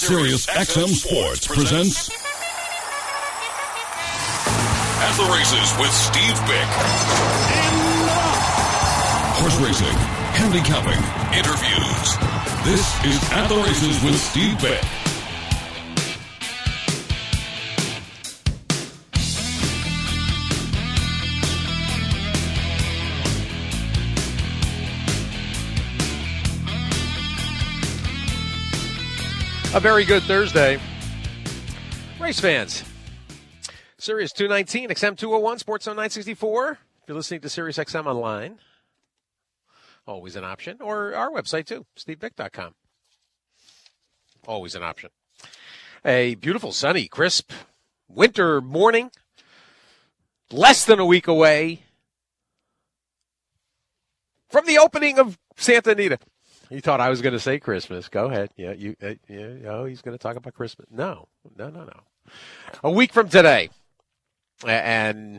Sirius XM Sports presents At the Races with Steve Bick. Horse racing, handicapping, interviews. This is At the Races with Steve Bick. A very good Thursday. Race fans. Sirius 219, XM 201, Sports Zone 964. If you're listening to Sirius XM online, always an option. Or our website, too, stevebick.com. Always an option. A beautiful, sunny, crisp winter morning. Less than a week away from the opening of Santa Anita. You thought I was going to say Christmas. Go ahead. Yeah, he's going to talk about Christmas. No. A week from today. And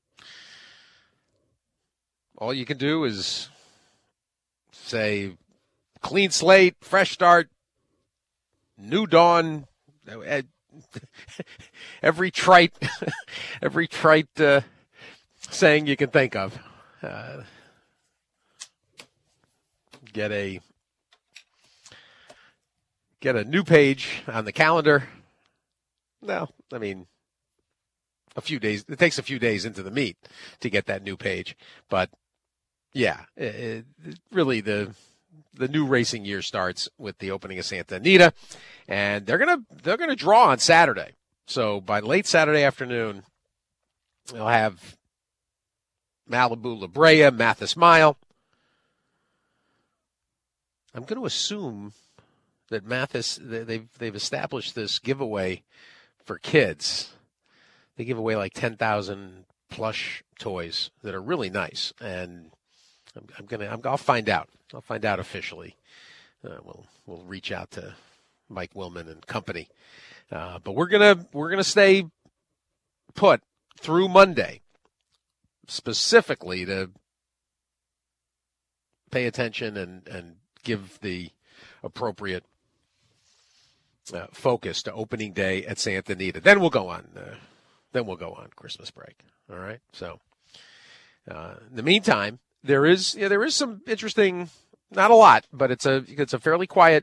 all you can do is say clean slate, fresh start, new dawn, every trite saying you can think of. Get a new page on the calendar. No, I mean, a few days. It takes a few days into the meet to get that new page. But, yeah, really the new racing year starts with the opening of Santa Anita. And they're gonna draw on Saturday. So by late Saturday afternoon, they'll have Malibu, La Brea, Mathis Mile. I'm going to assume that Mathis, they've established this giveaway for kids. They give away like 10,000 plush toys that are really nice, and I'll find out. I'll find out officially. We'll reach out to Mike Willman and company, but we're gonna stay put through Monday, specifically to pay attention and give the appropriate focus to opening day at Santa Anita. Then we'll go on. Christmas break. All right. So, in the meantime, there is some interesting. Not a lot, but it's a fairly quiet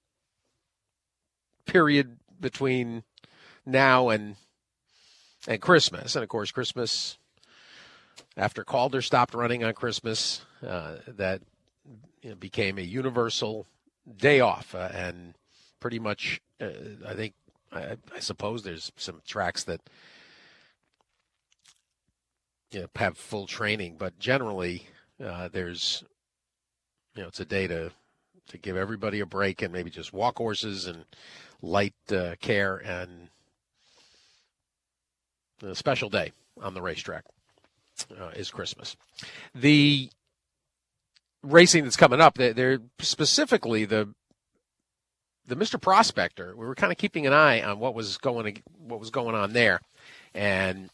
period between now and Christmas, and of course, Christmas. After Calder stopped running on Christmas, that became a universal day off, and pretty much, I suppose there's some tracks that have full training, but generally there's it's a day to give everybody a break and maybe just walk horses and light care, and a special day on the racetrack is Christmas. The racing that's coming up, they're specifically the Mr. Prospector. We were kind of keeping an eye on what was going on there, and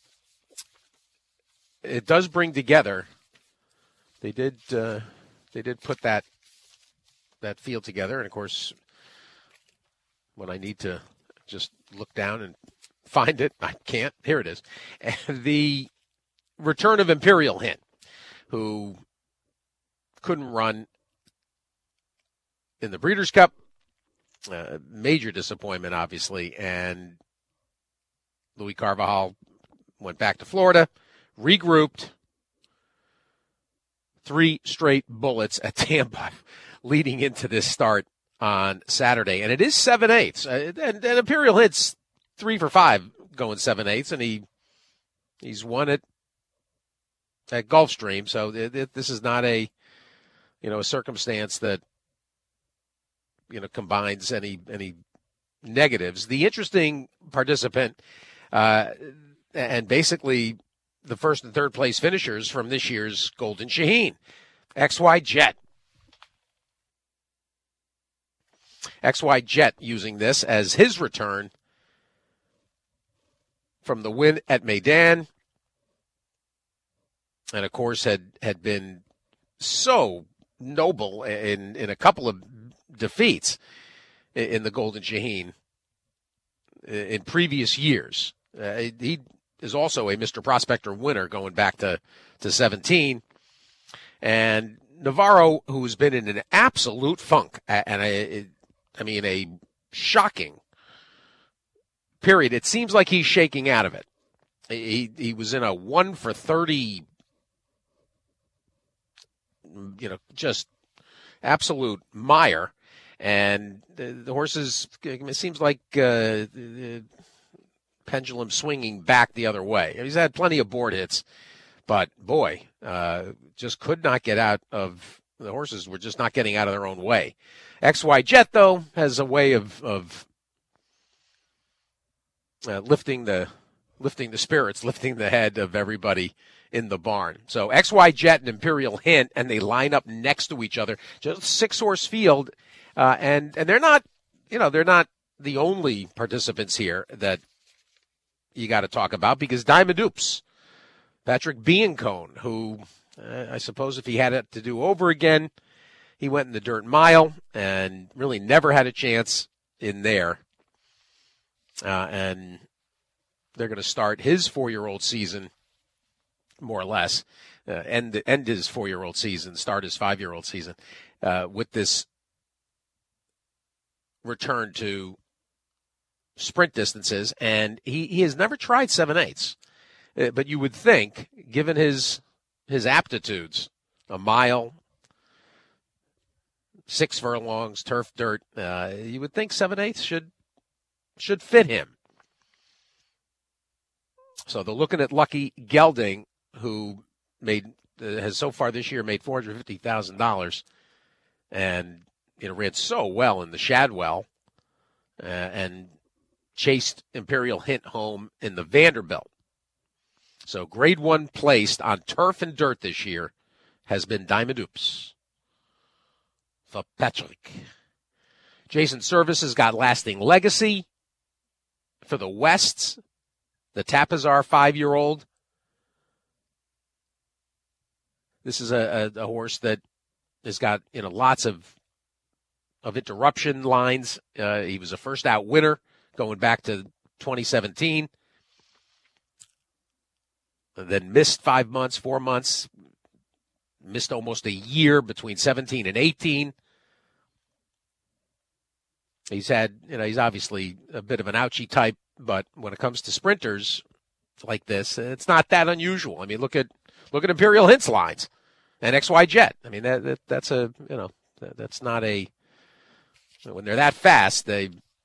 it does bring together. They did put that field together, and of course, when I need to just look down and find it, I can't. Here it is. And the return of Imperial Hint, who couldn't run in the Breeders' Cup. Major disappointment, obviously. And Louis Carvajal went back to Florida, regrouped, 3 straight bullets at Tampa leading into this start on Saturday. And it is 7/8. And Imperial Hint's 3 for 5 going 7/8, and he's won it at Gulfstream. So this is not a circumstance that combines any negatives. The interesting participant, and basically the first and third place finishers from this year's Golden Shaheen, XY Jet. XY Jet using this as his return from the win at Meydan, and of course had been so noble in a couple of defeats. in the Golden Shaheen in previous years. He is also a Mr. Prospector winner going back to 17. And Navarro, who's been in an absolute funk, and a shocking period. It seems like he's shaking out of it. He was in a 1 for 30, just absolute mire. And the horses, it seems like the pendulum swinging back the other way. He's had plenty of board hits, but boy, just could not get out of, the horses were just not getting out of their own way. XY Jet, though, has a way of lifting the spirits, lifting the head of everybody in the barn. So XY Jet and Imperial Hint, and they line up next to each other. Just 6-horse field, and they're not, they're not the only participants here that you got to talk about, because Diamond Oops, Patrick Biancone, who I suppose if he had it to do over again, he went in the dirt mile and really never had a chance in there. And they're going to start his 4-year-old season, more or less, end his 4-year-old season, start his 5-year-old season, with this return to sprint distances. And he has never tried 7/8, but you would think, given his aptitudes, a mile, 6 furlongs, turf dirt, you would think 7/8 should fit him. So they're looking at Lucky Gelding, who has so far this year made $450,000, and ran so well in the Shadwell, and chased Imperial Hint home in the Vanderbilt. So grade 1 placed on turf and dirt this year has been Diamond Oops for Patrick. Jason Service has got Lasting Legacy for the Wests, the Tapazar 5-year-old. This is a horse that has got lots of interruption lines. He was a first out winner going back to 2017. Then missed 5 months, 4 months, missed almost a year between 17 and 18. He's had, he's obviously a bit of an ouchie type, but when it comes to sprinters like this, it's not that unusual. I mean, look at Imperial Hint's lines and XY Jet. I mean, that's that's not a, when they're that fast, they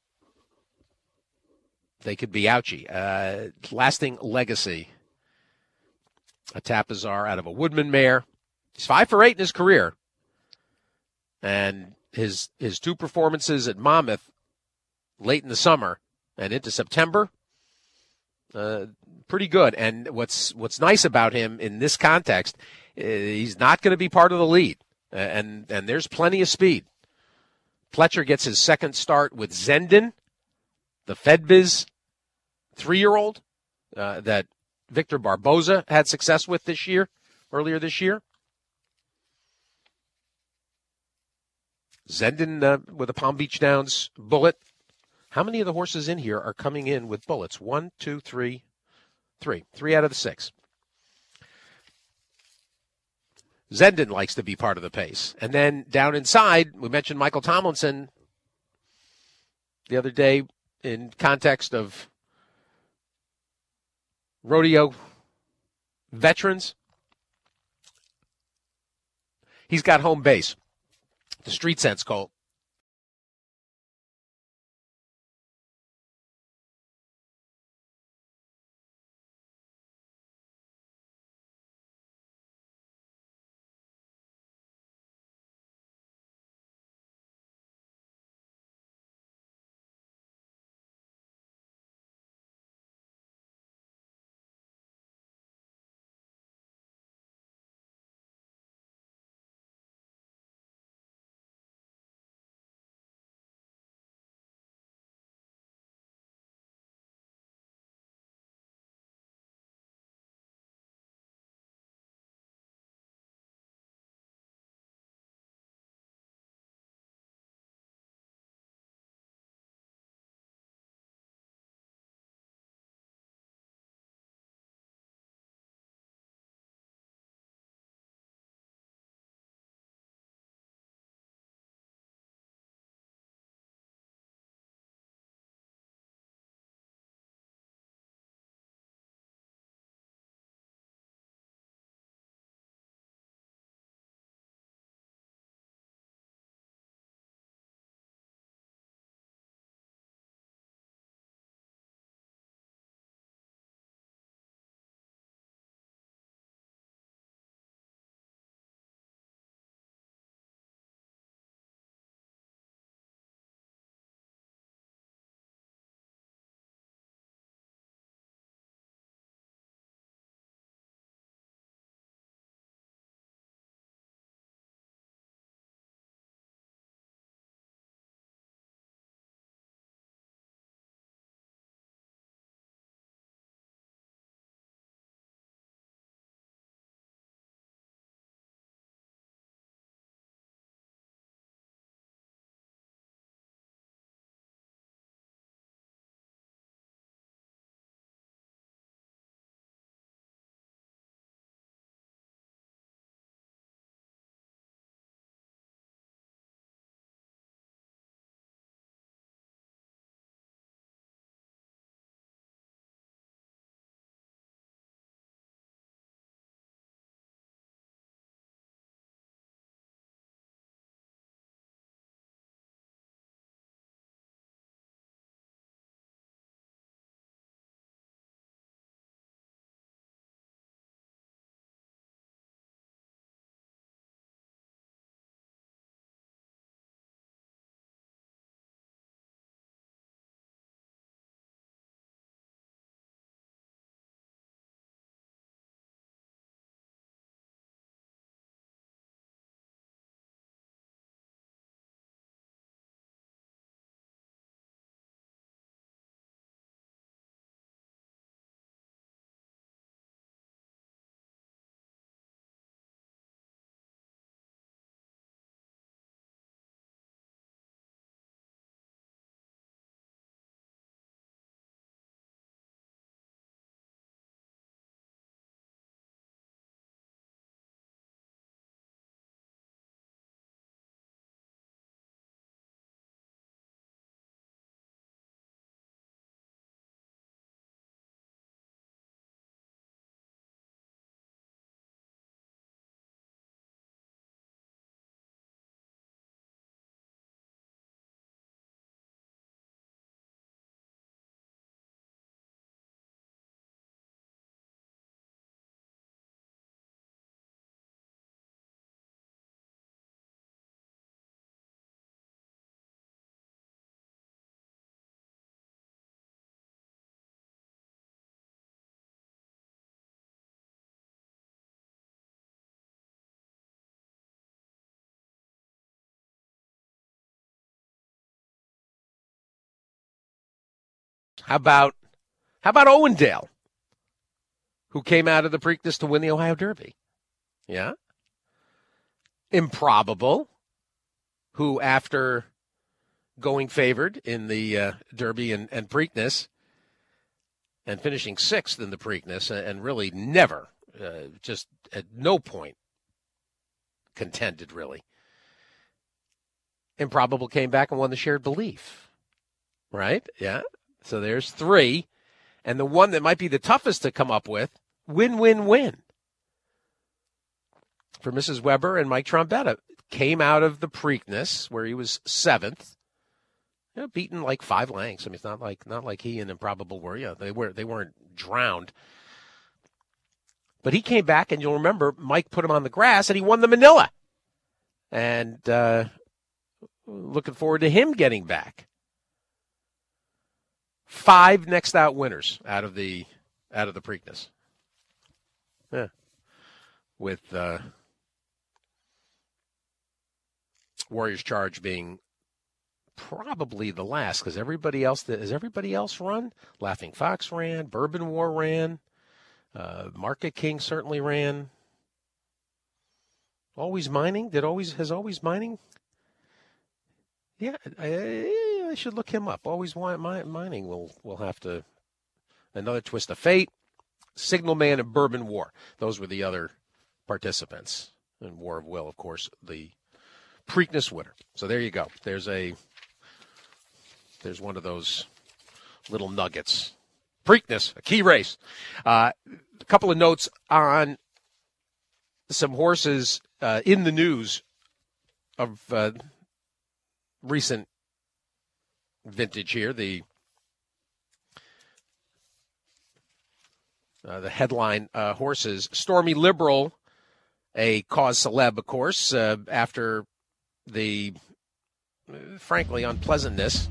could be ouchie. Lasting Legacy, a Tapazar out of a Woodman mare. He's 5 for 8 in his career. And his 2 performances at Monmouth late in the summer and into September, pretty good. And what's nice about him in this context, he's not going to be part of the lead. And there's plenty of speed. Pletcher gets his second start with Zendin, the FedBiz 3-year-old that Victor Barboza had success with earlier this year. Zendin with a Palm Beach Downs bullet. How many of the horses in here are coming in with bullets? 1, 2, 3, 3. 3 out of the 6. Zendin likes to be part of the pace. And then down inside, we mentioned Michael Tomlinson the other day in context of rodeo veterans. He's got home base. The Street Sense Colt. How about Owendale, who came out of the Preakness to win the Ohio Derby? Yeah. Improbable, who after going favored in the Derby and Preakness and finishing sixth in the Preakness and really never, just at no point contended really. Improbable came back and won the Shared Belief, right? Yeah. So there's three. And the one that might be the toughest to come up with, win-win-win. For Mrs. Weber and Mike Trombetta, came out of the Preakness where he was seventh, beaten like 5 lengths. I mean, it's not like he and Improbable were. Yeah, they weren't drowned. But he came back, and you'll remember Mike put him on the grass, and he won the Manila. And looking forward to him getting back. 5 next out winners out of the Preakness. Yeah, with Warriors Charge being probably the last, because everybody else run? Laughing Fox ran, Bourbon War ran, Market King certainly ran. Always Mining has Always Mining. Yeah, I should look him up. Always Mining will have to. Another Twist of Fate, Signal Man, and Bourbon War. Those were the other participants. And War of Will, of course, the Preakness winner. So there you go. There's one of those little nuggets. Preakness, a key race. A couple of notes on some horses in the news of recent vintage here. The headline horses. Stormy Liberal, a cause celeb, of course, after the, frankly, unpleasantness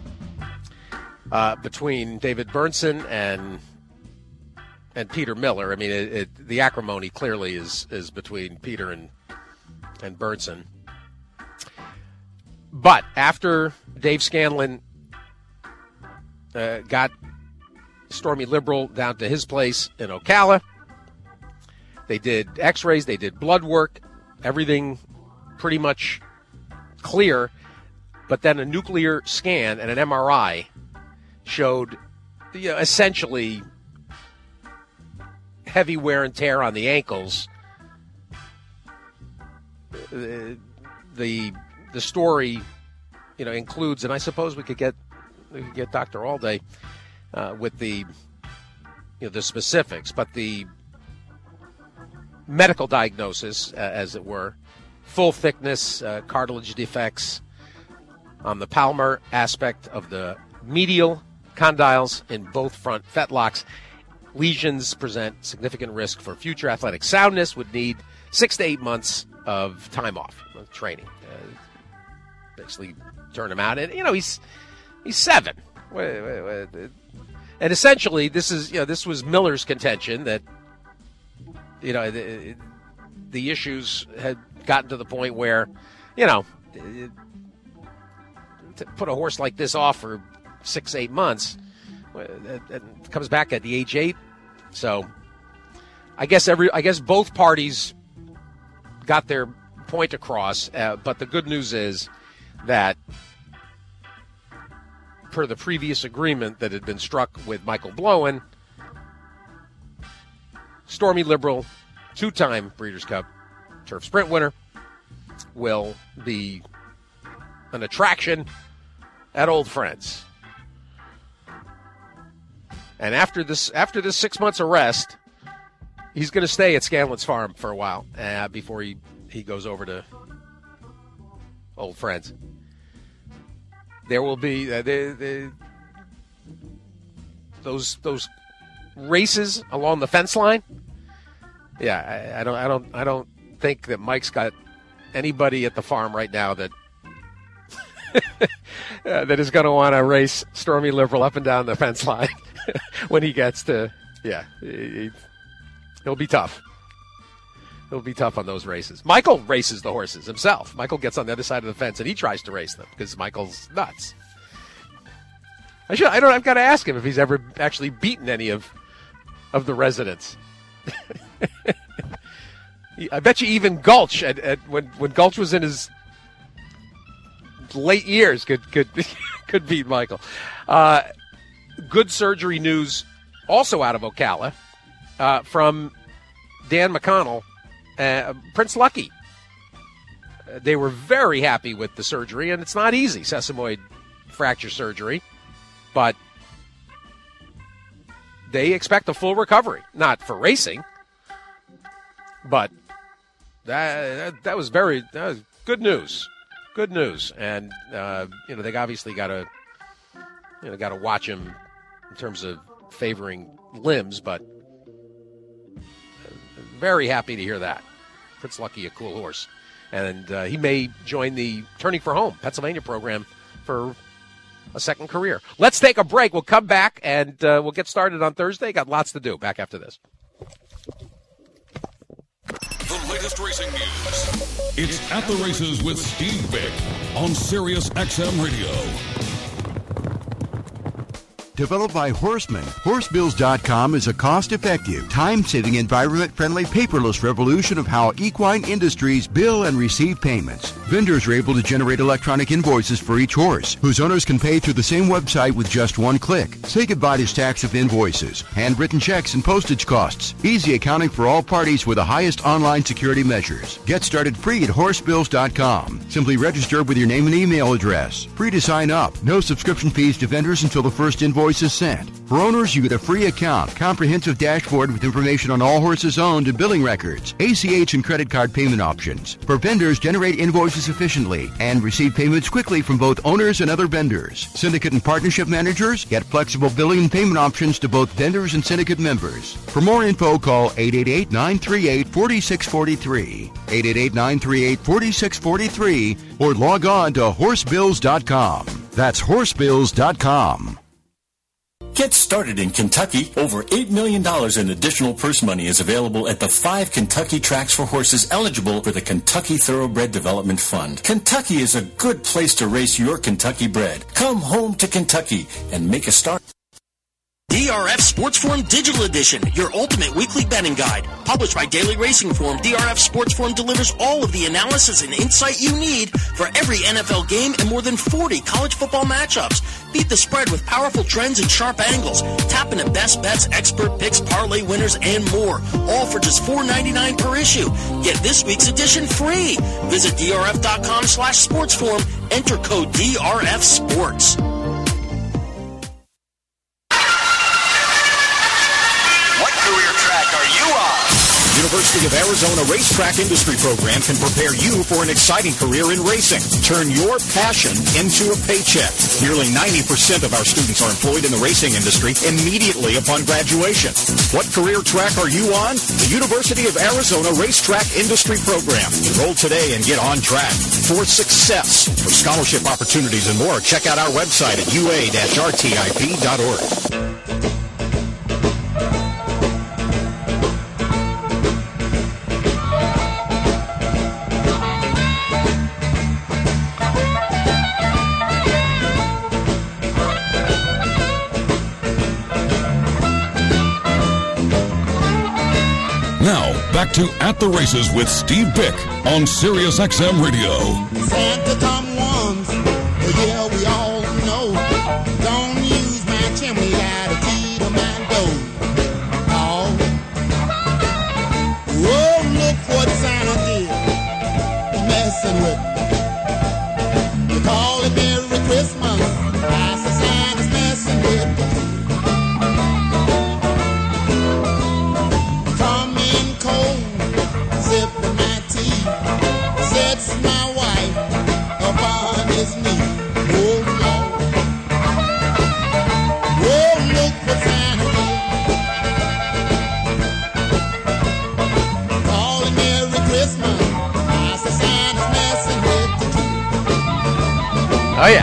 between David Bernson and Peter Miller. I mean, the acrimony clearly is between Peter and Bernson. But after Dave Scanlon got Stormy Liberal down to his place in Ocala, they did x-rays, they did blood work, everything pretty much clear. But then a nuclear scan and an MRI showed essentially heavy wear and tear on the ankles. The story, includes, and I suppose we could get Dr. Allday with the specifics, but the medical diagnosis, as it were, full thickness cartilage defects on the palmar aspect of the medial condyles in both front fetlocks. Lesions present significant risk for future athletic soundness, would need 6 to 8 months of time off of training. Basically turn him out. And, he's 7. And essentially, this was Miller's contention that, the issues had gotten to the point where, to put a horse like this off for 6, 8 months, it comes back at the age 8. So I guess both parties got their point across. But the good news is that per the previous agreement that had been struck with Michael Blowen, Stormy Liberal, 2-time Breeders' Cup Turf Sprint winner, will be an attraction at Old Friends. And after this 6 months of rest, he's going to stay at Scanlon's farm for a while before he goes over to Old Friends. There will be those races along the fence line. Yeah, I don't think that Mike's got anybody at the farm right now that that is going to want to race Stormy Liberal up and down the fence line when he gets to. Yeah, he'll be tough. He'll be tough on those races. Michael races the horses himself. Michael gets on the other side of the fence and he tries to race them because Michael's nuts. I've got to ask him if he's ever actually beaten any of the residents. I bet you even Gulch when Gulch was in his late years could beat Michael. Good surgery news also out of Ocala from Dan McConnell, Prince Lucky. They were very happy with the surgery, and it's not easy, sesamoid fracture surgery, but they expect a full recovery. Not for racing, but that was good news. Good news, and they obviously got to watch him in terms of favoring limbs, but very happy to hear that. Prince Lucky, a cool horse, and he may join the Turning for Home Pennsylvania program for a second career. Let's take a break. We'll come back and we'll get started on Thursday. Got lots to do. Back after this. The latest racing news. It's At the Races with Steve Bick on Sirius XM Radio. Developed by Horseman, Horsebills.com is a cost-effective, time-saving, environment-friendly, paperless revolution of how equine industries bill and receive payments. Vendors are able to generate electronic invoices for each horse, whose owners can pay through the same website with just one click. Say goodbye to stacks of invoices, handwritten checks, and postage costs. Easy accounting for all parties with the highest online security measures. Get started free at Horsebills.com. Simply register with your name and email address. Free to sign up. No subscription fees to vendors until the first invoice is sent. For owners, you get a free account, comprehensive dashboard with information on all horses owned and billing records, ACH and credit card payment options. For vendors, generate invoices efficiently and receive payments quickly from both owners and other vendors. Syndicate and partnership managers get flexible billing and payment options to both vendors and syndicate members. For more info, call 888-938-4643, 888-938-4643, or log on to Horsebills.com. That's Horsebills.com. Get started in Kentucky. Over $8 million in additional purse money is available at the 5 Kentucky tracks for horses eligible for the Kentucky Thoroughbred Development Fund. Kentucky is a good place to race your Kentucky bred. Come home to Kentucky and make a start. DRF Sports Forum Digital Edition, your ultimate weekly betting guide. Published by Daily Racing Form, DRF Sports Forum delivers all of the analysis and insight you need for every NFL game and more than 40 college football matchups. Beat the spread with powerful trends and sharp angles. Tap into best bets, expert picks, parlay winners, and more. All for just $4.99 per issue. Get this week's edition free. Visit drf.com/sportsforum. Enter code DRF Sports. University of Arizona Racetrack Industry Program can prepare you for an exciting career in racing. Turn your passion into a paycheck. Nearly 90% of our students are employed in the racing industry immediately upon graduation. What career track are you on? The University of Arizona Racetrack Industry Program. Enroll today and get on track for success. For scholarship opportunities and more, check out our website at ua-rtip.org. Now, back to At the Races with Steve Bick on Sirius XM Radio. Santa come once, yeah, we all know. Don't use my chimney ladder, key to my door. Oh, whoa, look what Santa did, messing with me. You call it Merry Christmas, I say Santa's messing with me. Sipping my tea, sits my wife upon his knee. Oh Lord, oh look what Santa did. Calling Merry Christmas, I say Santa's messing with the key. Oh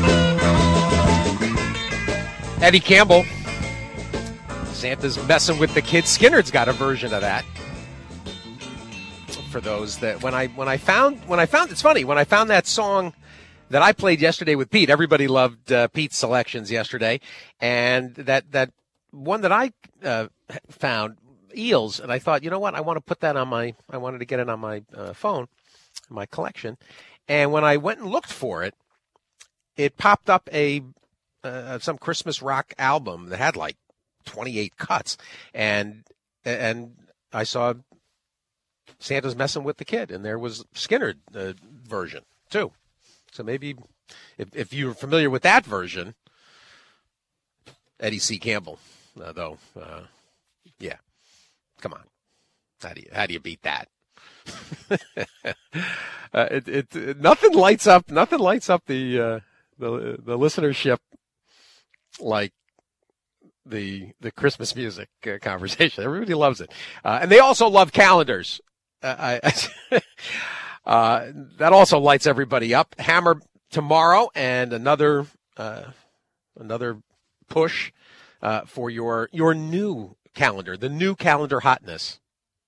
yeah, Eddie Campbell. Santa's messing with the kids. Skinner's got a version of that. For those that when I found it's funny when I found that song that I played yesterday with Pete. Everybody loved Pete's selections yesterday, and that one that I found, Eels, and I thought, you know what, I want to put that on I wanted to get it on my phone, my collection, and when I went and looked for it, it popped up some Christmas rock album that had like 28 cuts, and I saw Santa's Messing with the Kid, and there was Skynyrd version too. So maybe if you're familiar with that version, Eddie C. Campbell, though, yeah, come on, how do you beat that? Nothing lights up the listenership like the Christmas music conversation. Everybody loves it, and they also love calendars. That also lights everybody up. Hammer tomorrow, and another push for your new calendar, the new calendar hotness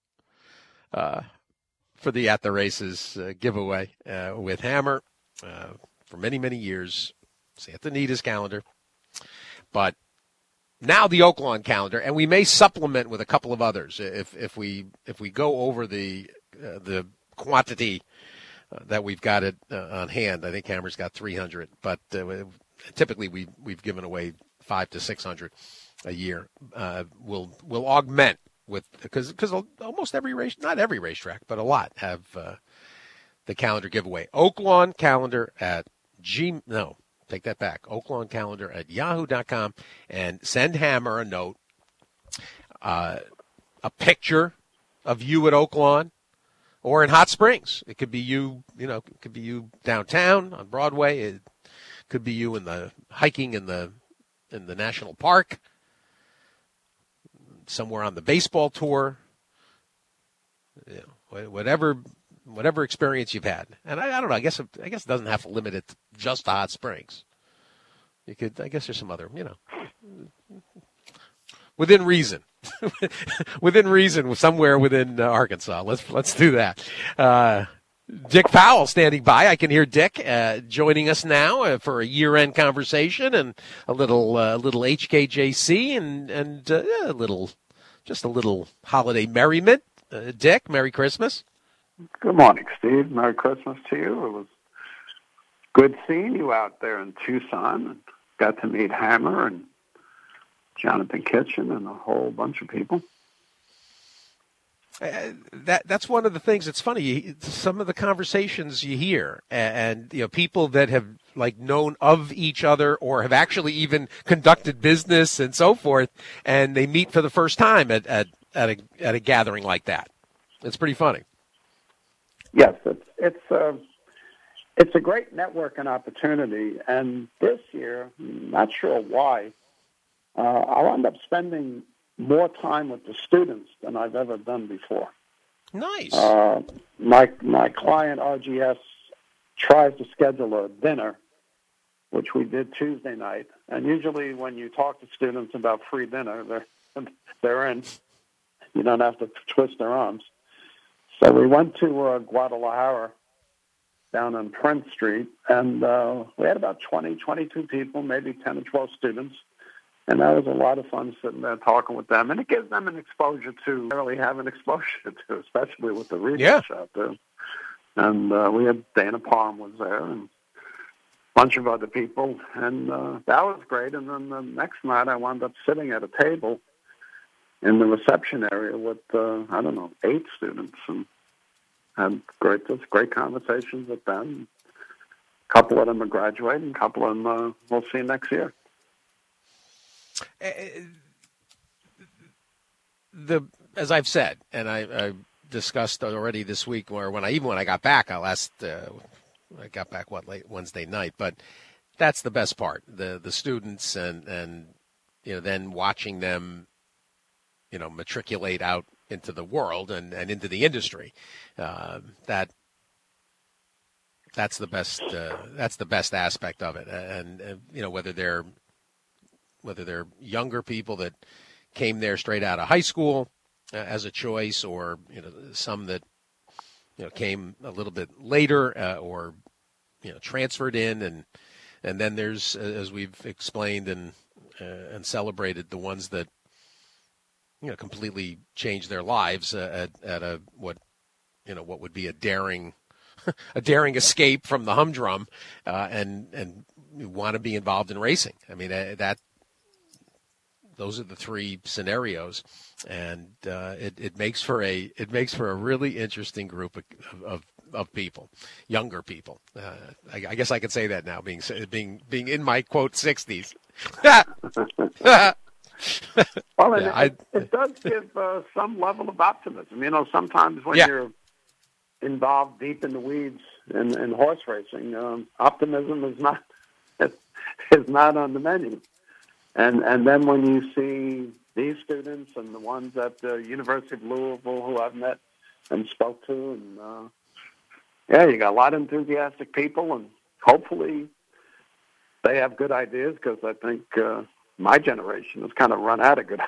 for the At the Races giveaway with Hammer for many, many years. Santa Anita's calendar, but now the Oaklawn calendar, and we may supplement with a couple of others if we go over the quantity that we've got it on hand. I think Hammer's got 300, but typically we've given away 500 to 600 a year. We'll augment with because almost every race, not every racetrack, but a lot have the calendar giveaway. Oaklawn calendar at take that back. Oaklawn calendar at yahoo.com, and send Hammer a note, a picture of you at Oaklawn or in Hot Springs. It could be you, it could be you downtown on Broadway. It could be you hiking in the national park, somewhere on the baseball tour. Whatever experience you've had, and I don't know. I guess it doesn't have to limit it just to Hot Springs. You could. I guess there's some other, within reason, somewhere within Arkansas. Let's do that. Dick Powell standing by. I can hear Dick joining us now for a year-end conversation and a little HKJC and a little holiday merriment. Dick, Merry Christmas. Good morning, Steve. Merry Christmas to you. It was good seeing you out there in Tucson. And got to meet Hammer and Jonathan Kitchen and a whole bunch of people. That's one of the things that's funny. Some of the conversations you hear, and people that have known of each other or have actually even conducted business and so forth, and they meet for the first time at a gathering like that. It's pretty funny. Yes, it's a great networking opportunity, and this year, not sure why, I'll end up spending more time with the students than I've ever done before. Nice. My client, RGS, tries to schedule a dinner, which we did Tuesday night, and usually when you talk to students about free dinner, they're in. You don't have to twist their arms. So we went to Guadalajara down on Prince Street, and we had about 20, 22 people, maybe 10 or 12 students, and that was a lot of fun sitting there talking with them, and it gives them an exposure to really have an exposure to, especially with the research out there. And we had Dana Palm was there and a bunch of other people, and that was great. And then the next night I wound up sitting at a table in the reception area with, 8 students, and had great conversations with them. A couple of them are graduating, a couple of them we'll see next year. As I've said, and I discussed already this week, or when I got back, I got back late Wednesday night, but that's the best part. The students and then watching them matriculate out into the world and into the industry. That's the best. That's the best aspect of it. And whether they're younger people that came there straight out of high school as a choice, or some that came a little bit later, or transferred in, and then there's, as we've explained and celebrated, the ones that completely changed their lives at a what would be a daring escape from the humdrum, and want to be involved in racing. I mean, those are the three scenarios, and it makes for a really interesting group of people, younger people. I guess I could say that now, being in my quote 60s. Well, it does give some level of optimism. Sometimes when you're involved deep in the weeds in horse racing, optimism is not on the menu. And then when you see these students and the ones at the University of Louisville who I've met and spoke to, and you got a lot of enthusiastic people, and hopefully they have good ideas, because I think my generation has kind of run out of good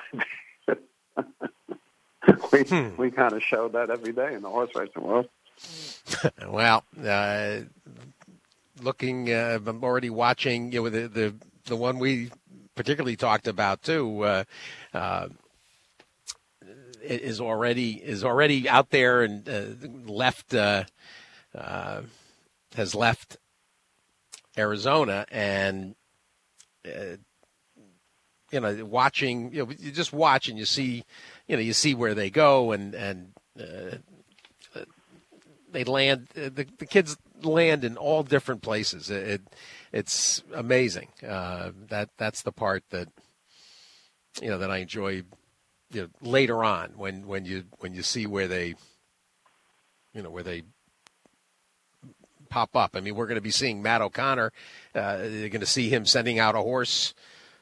ideas. We kind of show that every day in the horse racing world. Well, I'm already watching. The one we particularly talked about too is already out there and has left Arizona, and watching, you just watch and you see where they go, and they land. The kids land in all different places. It's amazing. That's the part that that I enjoy. Later on, when you see where they pop up. I mean, we're going to be seeing Matt O'Connor. You're going to see him sending out a horse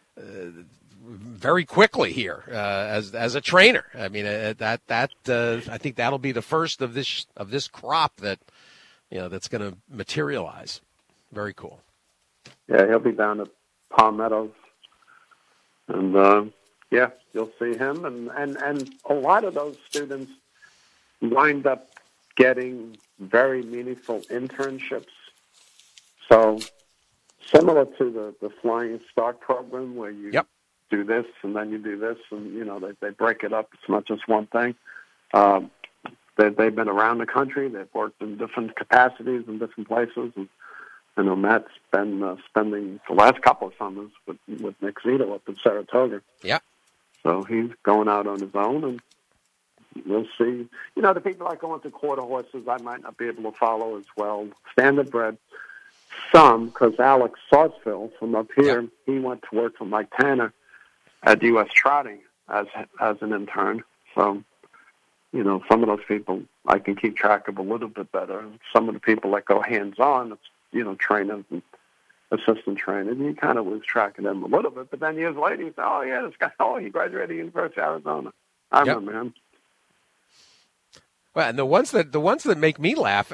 very quickly here as a trainer. I mean, I think that'll be the first of this crop that that's going to materialize. Very cool. Yeah, he'll be down at Palm Meadows, and you'll see him, and a lot of those students wind up getting very meaningful internships. So similar to the Flying Start program, where you do this and then you do this, and they break it up. It's not just one thing. They've been around the country. They've worked in different capacities in different places. And I know Matt's been spending the last couple of summers with Nick Zito up in Saratoga. Yeah. So he's going out on his own, and we'll see. The people that go into quarter horses, I might not be able to follow as well. Standard bred, some, because Alex Sarsfield from up here, he went to work for Mike Tanner at U.S. Trotting as an intern. So, some of those people I can keep track of a little bit better. Some of the people that go hands-on, trainers and assistant trainers, you kind of lose track of them a little bit. But then years later, you say, this guy, he graduated University of Arizona. I remember him. Well, and the ones that make me laugh,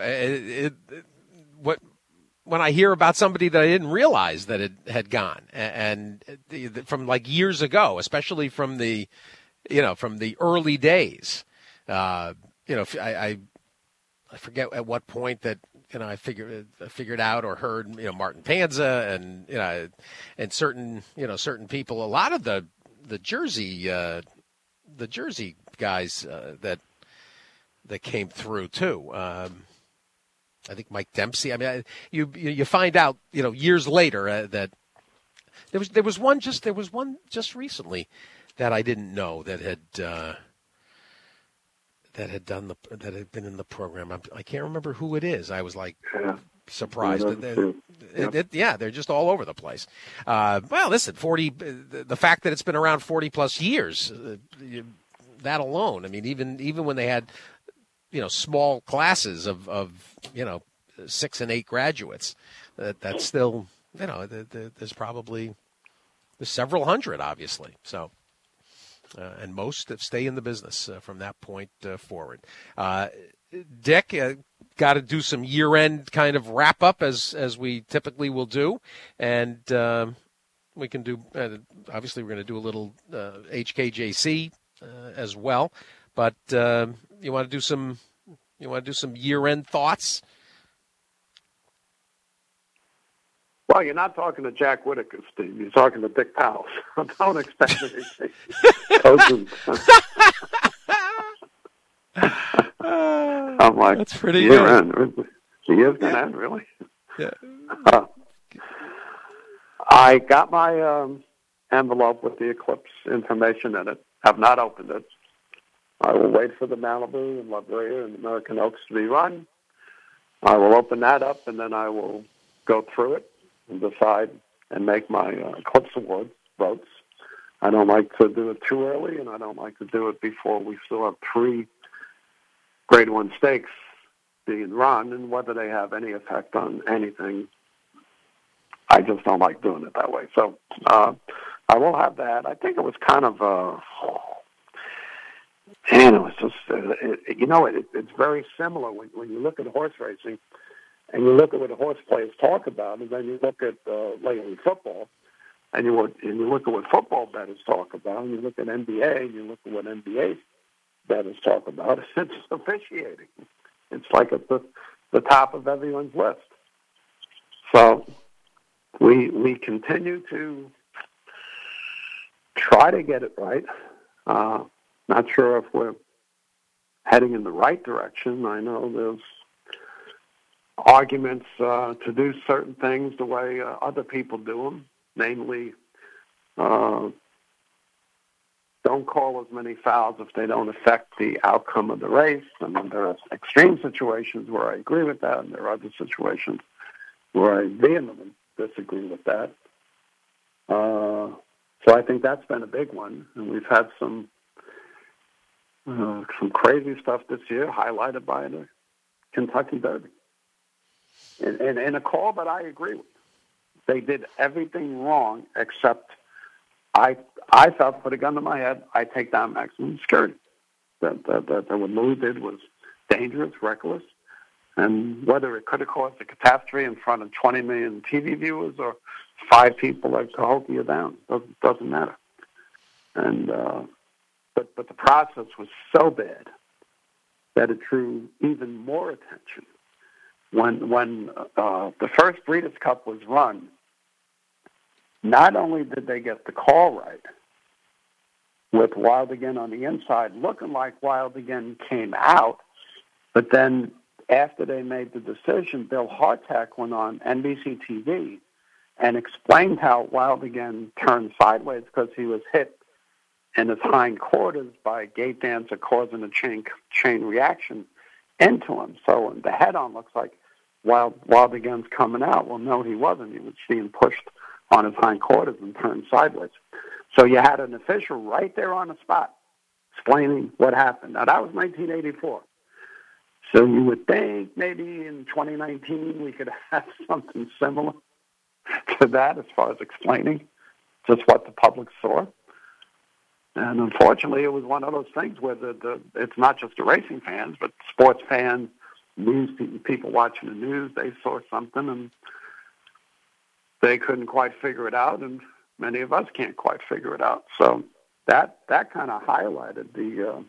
when I hear about somebody that I didn't realize that it had gone, and from like years ago, especially from the early days, I forget at what point that I figured out or heard Martin Panza and certain people, a lot of the Jersey guys that came through too. I think Mike Dempsey. I mean, you find out years later that there was one just recently that I didn't know that had been in the program. I can't remember who it is. I was like surprised. They're just all over the place. Well, listen, 40. The fact that it's been around 40 plus years, that alone. I mean, even when they had small classes of 6 and 8 graduates, that's still there's several hundred, obviously. So. And most stay in the business from that point forward. Dick, got to do some year-end kind of wrap-up as we typically will do. And we can do, obviously we're going to do a little HKJC as well. But you want to do some year-end thoughts? Well, you're not talking to Jack Whitaker, Steve. You're talking to Dick Powell. So don't expect anything. I'm like, that's pretty good. The year's going to end, really? Yeah. I got my envelope with the Eclipse information in it. Have not opened it. I will wait for the Malibu and La Brea and American Oaks to be run. I will open that up, and then I will go through it and decide and make my Eclipse Award votes. I don't like to do it too early, and I don't like to do it before we still have 3 Grade 1 stakes being run, and whether they have any effect on anything, I just don't like doing it that way. So I will have that. I think it was kind of, and it was just, it's very similar when you look at horse racing and you look at what the horse players talk about, and then you look at lately football, and you look at what football bettors talk about, and you look at NBA, and you look at what NBA bettors talk about. It's officiating. It's like at the top of everyone's list. So we continue to try to get it right. Not sure if we're heading in the right direction. I know there's arguments to do certain things the way other people do them, namely don't call as many fouls if they don't affect the outcome of the race. I mean, there are extreme situations where I agree with that, and there are other situations where I vehemently disagree with that. So I think that's been a big one, and we've had some crazy stuff this year, highlighted by the Kentucky Derby. In a call that I agree with. They did everything wrong except I felt, put a gun to my head, I take down maximum security. That what Louis did was dangerous, reckless, and whether it could have caused a catastrophe in front of 20 million TV viewers or 5 people like Cahokia down, doesn't matter. And but the process was so bad that it drew even more attention. When the first Breeders' Cup was run, not only did they get the call right, with Wild Again on the inside, looking like Wild Again came out, but then after they made the decision, Bill Hartack went on NBC TV and explained how Wild Again turned sideways because he was hit in his hindquarters by a gate dancer causing a chain reaction into him. So the head-on looks like Wild Again's coming out. Well, no, he wasn't. He was being pushed on his hindquarters and turned sideways. So you had an official right there on the spot explaining what happened. Now, that was 1984. So you would think maybe in 2019 we could have something similar to that as far as explaining just what the public saw. And unfortunately, it was one of those things where it's not just the racing fans, but sports fans, news people watching the news, they saw something and they couldn't quite figure it out, and many of us can't quite figure it out. So that kind of highlighted the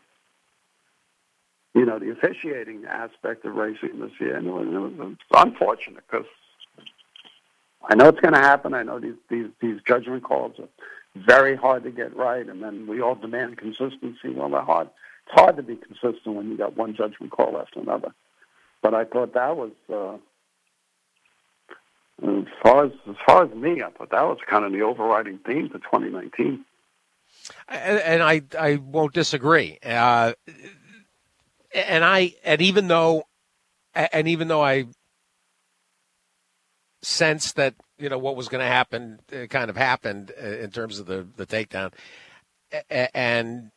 officiating aspect of racing this year, and it was unfortunate because I know it's going to happen. I know these judgment calls are very hard to get right, and then we all demand consistency. Well, it's hard to be consistent when you got one judgment call after another. But I thought that was, as far as me, I thought that was kind of the overriding theme for 2019. And I won't disagree. And even though I sensed that what was going to happen kind of happened in terms of the takedown, and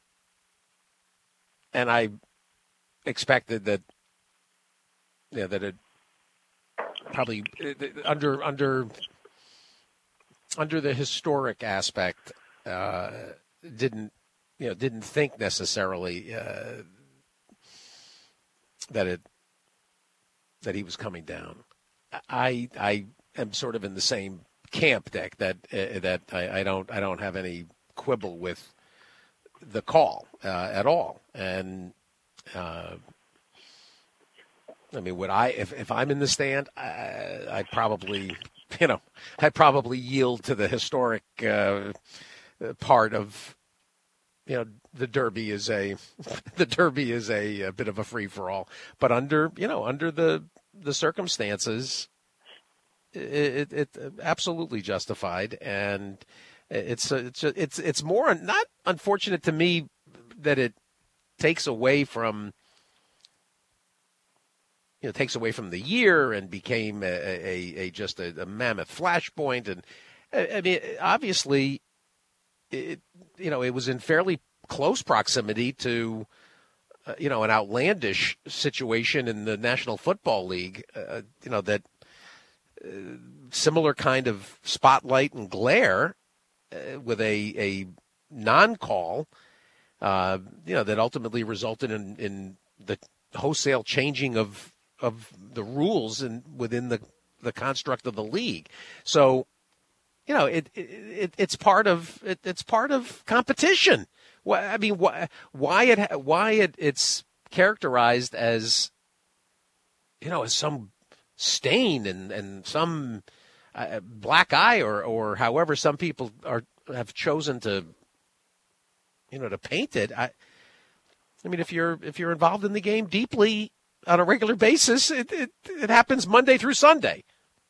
I expected that that it probably under the historic aspect didn't think necessarily that he was coming down. I am sort of in the same camp, Dick, that I don't have any quibble with the call at all. And I mean, would I if I'm in the stand, I'd probably I'd probably yield to the historic part of, the Derby is a bit of a free for all, but under the circumstances, it absolutely justified, and it's more not unfortunate to me that it takes away from the year and became just a mammoth flashpoint. And I mean, obviously, it was in fairly close proximity to, an outlandish situation in the National Football League, that similar kind of spotlight and glare with a non-call, that ultimately resulted in the wholesale changing of the rules and within the construct of the league. So, it's part of competition. I mean, why it's characterized as, as some stain and some black eye or however some people have chosen to, to paint it. I mean, if you're involved in the game deeply on a regular basis, it happens Monday through Sunday.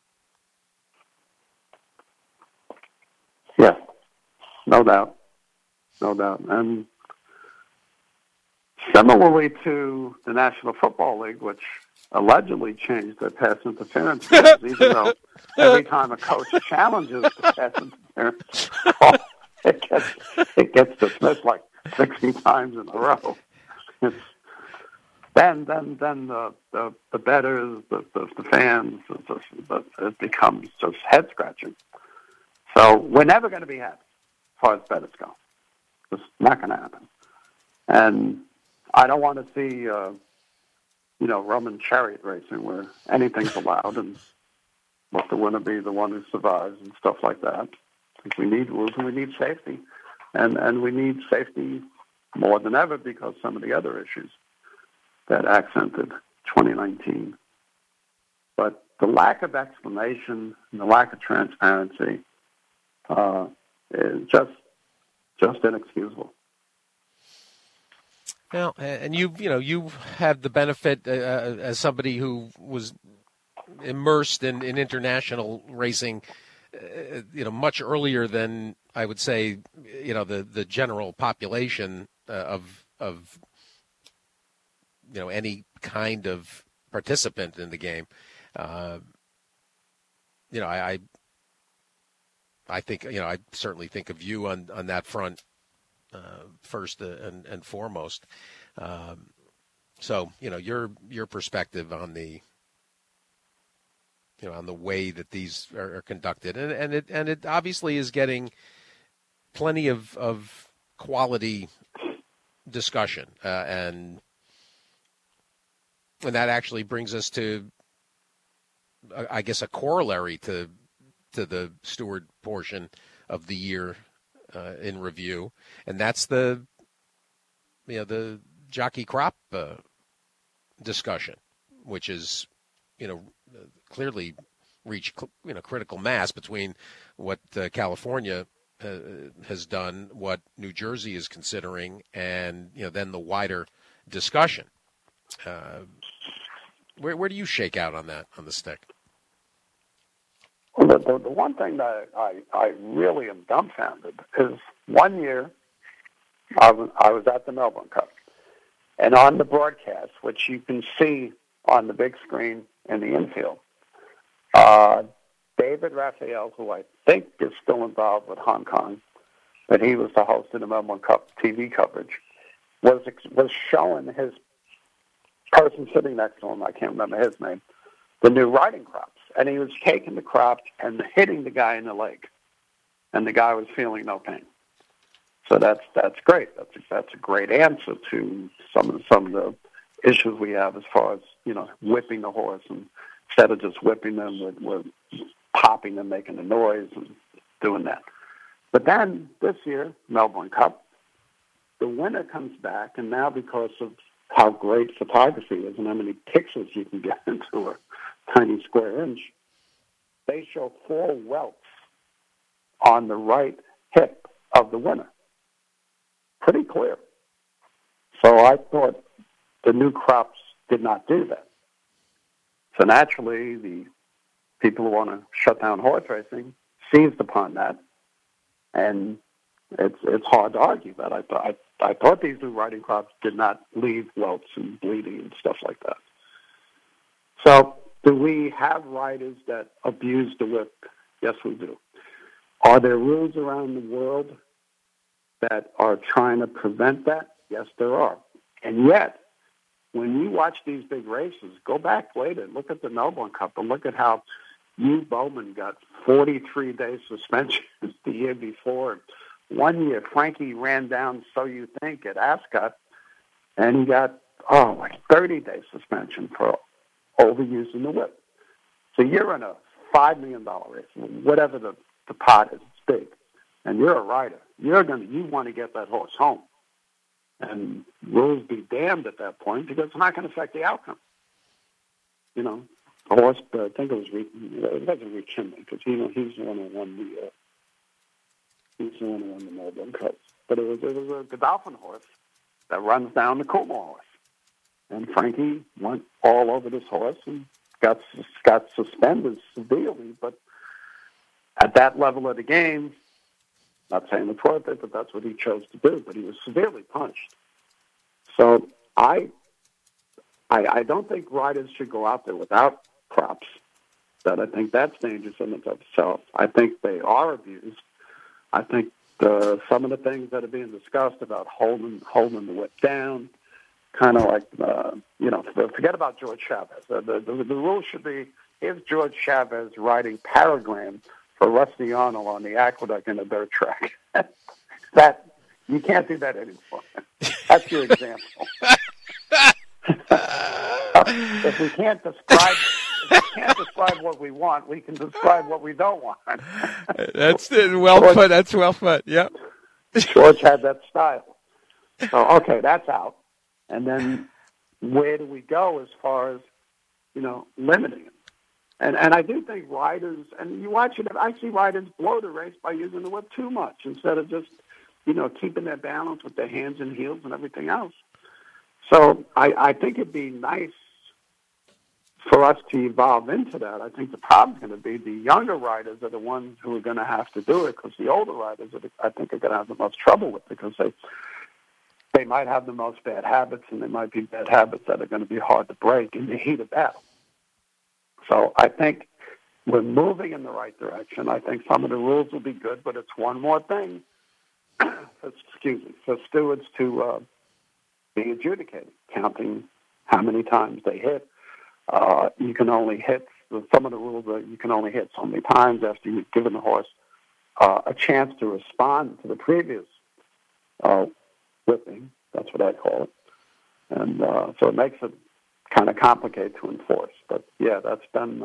Yeah, no doubt. And similarly to the National Football League, which allegedly changed their pass interference rules, even though every time a coach challenges the pass interference call, it gets dismissed like 60 times in a row. Then the bettors, the fans, it becomes just head scratching. So we're never going to be happy as far as bettors go. It's not going to happen. And I don't want to see, Roman chariot racing where anything's allowed and let the winner be the one who survives and stuff like that. Because we need rules and we need safety. And we need safety more than ever because some of the other issues that accented 2019. But the lack of explanation and the lack of transparency is just inexcusable. Well, and you have the benefit as somebody who was immersed in international racing, much earlier than I would say, the general population of any kind of participant in the game. I think, I certainly think of you on that front first and foremost. So, your perspective on the, on the way that these are conducted, and it obviously is getting plenty of quality discussion, and that actually brings us to, I guess, a corollary to the Stewart portion of the year in review, and that's the jockey crop discussion, which is, clearly reached, critical mass between what California has done, what New Jersey is considering, and, then the wider discussion. Where do you shake out on that, on the stick? Well, the one thing that I really am dumbfounded is one year I was at the Melbourne Cup, and on the broadcast, which you can see on the big screen in the infield, David Raphael, who I think is still involved with Hong Kong, but he was the host of the Melbourne Cup TV coverage, was showing his person sitting next to him, I can't remember his name, the new riding crops. And he was taking the crop and hitting the guy in the leg. And the guy was feeling no pain. So that's great. That's a great answer to some of the issues we have as far as, whipping the horse, and instead of just whipping them, with popping them, making the noise and doing that. But then this year, Melbourne Cup, the winner comes back, and now because of how great photography is and how many pixels you can get into a tiny square inch, they show 4 welts on the right hip of the winner. Pretty clear. So I thought the new crops did not do that. So naturally, the people who want to shut down horse racing seized upon that, and it's hard to argue that. I thought these new riding crops did not leave welts and bleeding and stuff like that. So do we have riders that abuse the whip? Yes, we do. Are there rules around the world that are trying to prevent that? Yes, there are. And yet, when you watch these big races, go back later, look at the Melbourne Cup, and look at how Hugh Bowman got 43-day suspension the year before. One year, Frankie ran down So You Think at Ascot, and he got, 30-day suspension for overusing the whip. So you're in a $5 million race, whatever the pot is, it's big, and you're a rider. You want to get that horse home. And rules be damned at that point because it's not going to affect the outcome. You know, the horse, I think it wasn't Reed Chimney because he's the one who won the Melbourne Cup. But it was a Godolphin horse that runs down the Coolmore horse. And Frankie went all over this horse and got suspended severely. But at that level of the game, not saying it's worth it, but that's what he chose to do. But he was severely punished. So I don't think riders should go out there without props. That I think that's dangerous in and of itself. I think they are abused. I think some of the things that are being discussed about holding the whip down, kind of like forget about George Chavez. The rule should be: here's George Chavez riding Paragram for Rusty Arnold on the aqueduct in a dirt track. That you can't do that anymore. That's your example. If we can't describe what we want, we can describe what we don't want. That's well put. That's well put. Yep. George had that style. So okay, that's out. And then where do we go as far as limiting it? And I do think riders, and you watch it, I see riders blow the race by using the whip too much instead of just, keeping their balance with their hands and heels and everything else. So I think it'd be nice for us to evolve into that. I think the problem's going to be the younger riders are the ones who are going to have to do it because the older riders, I think, are going to have the most trouble with it because they might have the most bad habits, and they might be bad habits that are going to be hard to break in the heat of battle. So I think we're moving in the right direction. I think some of the rules will be good, but it's one more thing, for stewards to be adjudicated, counting how many times they hit. You can only hit, some of the rules are you can only hit so many times after you've given the horse a chance to respond to the previous whipping. That's what I call it. And so it makes it kind of complicated to enforce. But yeah, that's been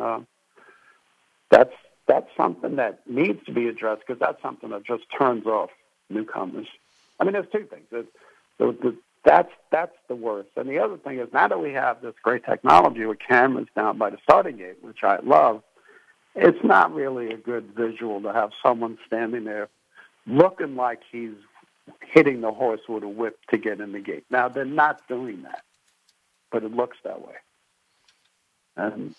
that's something that needs to be addressed because that's something that just turns off newcomers. I mean, there's two things. That's the worst. And the other thing is now that we have this great technology with cameras down by the starting gate, which I love, it's not really a good visual to have someone standing there looking like he's hitting the horse with a whip to get in the gate. Now, they're not doing that, but it looks that way. And,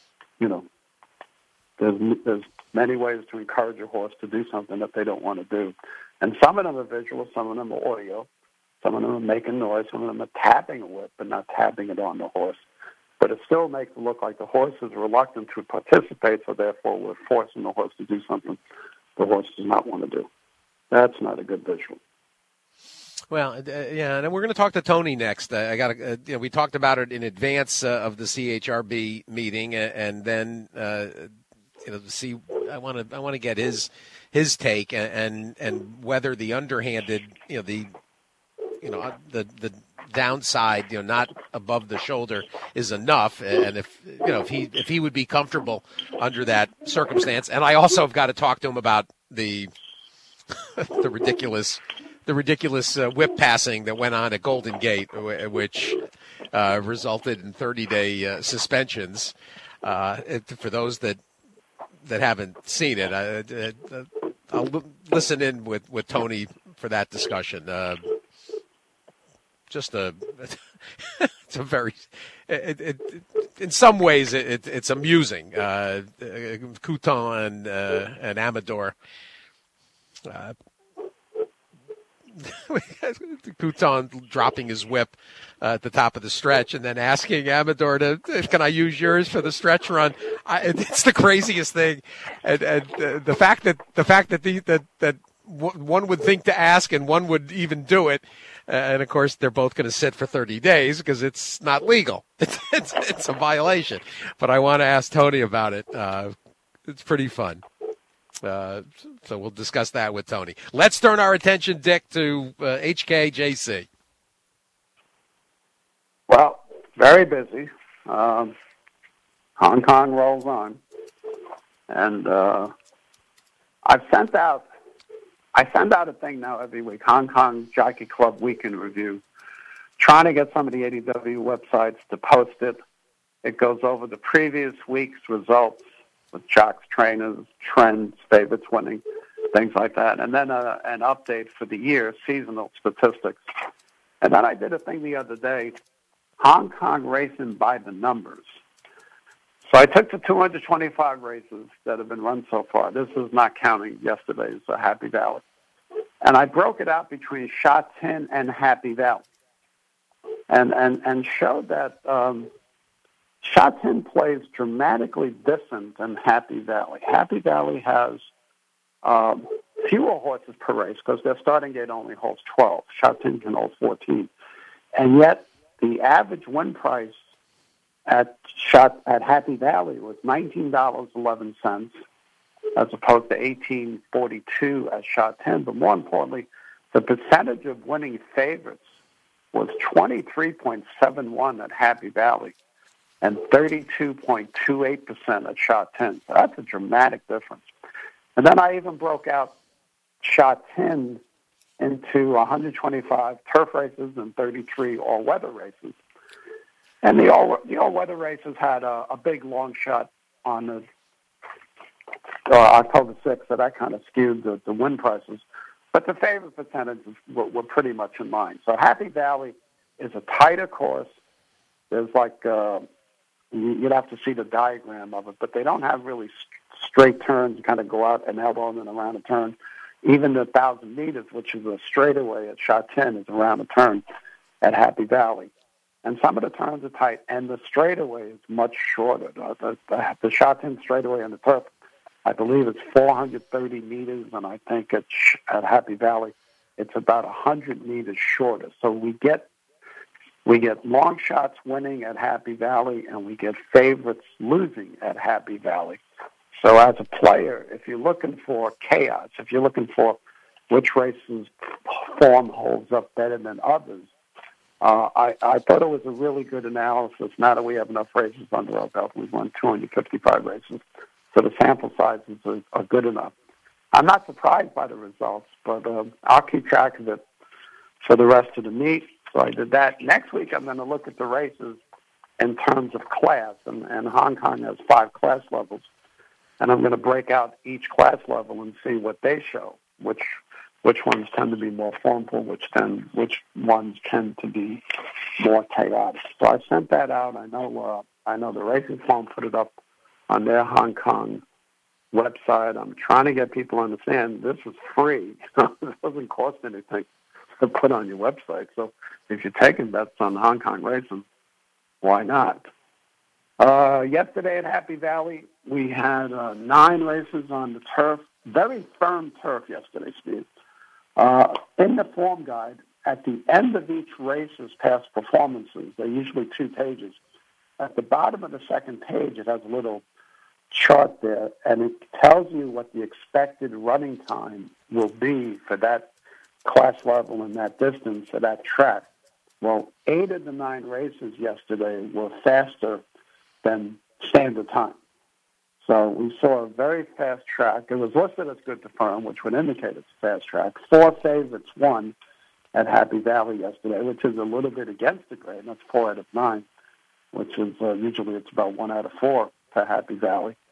there's many ways to encourage a horse to do something that they don't want to do. And some of them are visual, some of them are audio, some of them are making noise, some of them are tapping a whip but not tapping it on the horse. But it still makes it look like the horse is reluctant to participate, so therefore we're forcing the horse to do something the horse does not want to do. That's not a good visual. Well, and we're going to talk to Tony next. We talked about it in advance of the CHRB meeting, and then see. I want to get his take and whether the underhanded, the downside, not above the shoulder, is enough, and if he would be comfortable under that circumstance. And I also have got to talk to him about the ridiculous whip passing that went on at Golden Gate, which resulted in 30-day suspensions. For those that that haven't seen it, I'll listen in with Tony for that discussion. It's a very, in some ways, it's amusing. Couton and Amador. Couton dropping his whip at the top of the stretch and then asking Amador can I use yours for the stretch run? It's the craziest thing, and the fact that one would think to ask and one would even do it, and of course they're both going to sit for 30 days because it's not legal. It's a violation. But I want to ask Tony about it. It's pretty fun. So we'll discuss that with Tony. Let's turn our attention, Dick, to HKJC. Well, very busy. Hong Kong rolls on. And I send out a thing now every week, Hong Kong Jockey Club Weekend Review, trying to get some of the ADW websites to post it. It goes over the previous week's results with jocks, trainers, trends, favorites winning, things like that. And then an update for the year, seasonal statistics. And then I did a thing the other day, Hong Kong racing by the numbers. So I took the 225 races that have been run so far. This is not counting yesterday's Happy Valley. And I broke it out between Sha Tin and Happy Valley. And showed that Sha Tin plays dramatically different than Happy Valley. Happy Valley has fewer horses per race because their starting gate only holds 12. Sha Tin can hold 14. And yet the average win price at Happy Valley was $19.11 as opposed to $18.42 at Sha Tin. But more importantly, the percentage of winning favorites was 23.71 at Happy Valley and 32.28% at Sha Tin. So that's a dramatic difference. And then I even broke out Sha Tin into 125 turf races and 33 all-weather races. And the all-weather races had a big long shot on October 6th, so that kind of skewed the win prices. But the favorite percentages were pretty much in line. So Happy Valley is a tighter course. There's like, you'd have to see the diagram of it, but they don't have really straight turns. You kind of go out an elbow and then around a turn. Even the 1,000 meters, which is a straightaway at Sha Tin, is around a turn at Happy Valley. And some of the turns are tight, and the straightaway is much shorter. The Sha Tin straightaway on the turf, I believe it's 430 meters, and I think at Happy Valley it's about 100 meters shorter. So we get long shots winning at Happy Valley, and we get favorites losing at Happy Valley. So as a player, if you're looking for chaos, if you're looking for which races form holds up better than others, I thought it was a really good analysis. Now that we have enough races under our belt, we've won 255 races, so the sample sizes are good enough. I'm not surprised by the results, but I'll keep track of it for the rest of the meet. So I did that. Next week, I'm going to look at the races in terms of class, and Hong Kong has 5 class levels. And I'm going to break out each class level and see what they show, which ones tend to be more formful, which ones tend to be more chaotic. So I sent that out. I know the Racing Form put it up on their Hong Kong website. I'm trying to get people to understand this is free. It doesn't cost anything to put on your website. So if you're taking bets on Hong Kong racing, why not? Yesterday at Happy Valley, we had 9 races on the turf. Very firm turf yesterday, Steve. In the form guide, at the end of each race's past performances, they're usually 2 pages. At the bottom of the second page, it has a little chart there, and it tells you what the expected running time will be for that class level and that distance for that track. Well, 8 of the 9 races yesterday were faster than standard time. So we saw a very fast track. It was listed as good to firm, which would indicate it's a fast track. 4 favorites won at Happy Valley yesterday, which is a little bit against the grain. That's 4 out of 9, which is usually it's about 1 out of 4 for Happy Valley.